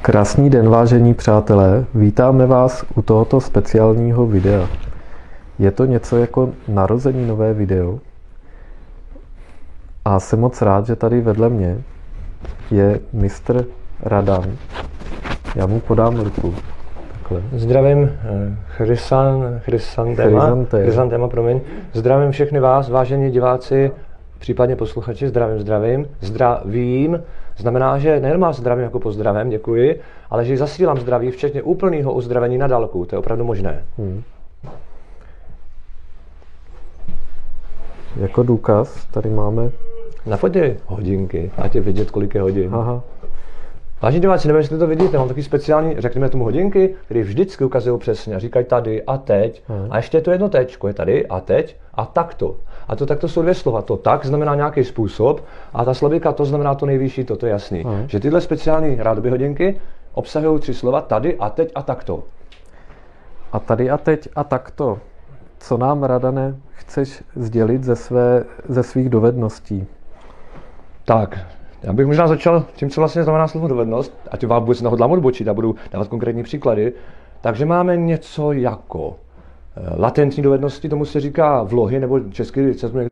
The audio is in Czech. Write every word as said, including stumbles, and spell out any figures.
Krásný den, vážení přátelé, vítáme vás u tohoto speciálního videa. Je to něco jako narozeninové video a jsem moc rád, že tady vedle mě je mistr Radan. Já mu podám ruku. Takhle. Zdravím Chrysan, Chrysantema, Chrysantema, promiň. Zdravím všechny vás, vážení diváci, případně posluchači, zdravím, zdravím. Zdravím znamená, že nejen vás zdravím jako pozdravím, děkuji, ale že zasílám zdraví, včetně úplného uzdravení na dálku. To je opravdu možné. Hmm. Jako důkaz tady máme... Na fotě hodinky, ať je vidět, kolik je hodin. Aha. Vážení diváci, nevím, jestli to vidíte, mám taky speciální, řekněme tomu hodinky, které vždycky ukazují přesně a říkají tady a teď. Hmm. A ještě je to jedno tečko, je tady a teď a takto. A to takto jsou dvě slova. To tak znamená nějaký způsob a ta slabika to znamená to nejvyšší, to, to je jasný. Hmm. Že tyhle speciální rádoby hodinky obsahují tři slova tady a teď a takto. A tady a teď a takto. Co nám, Radane, chceš sdělit ze, své, ze svých dovedností? Tak, já bych možná začal tím, co vlastně znamená slovo dovednost, ať vám vůbec nehodlám odbočit, já budu dávat konkrétní příklady. Takže máme něco jako latentní dovednosti, tomu se říká vlohy, nebo česky se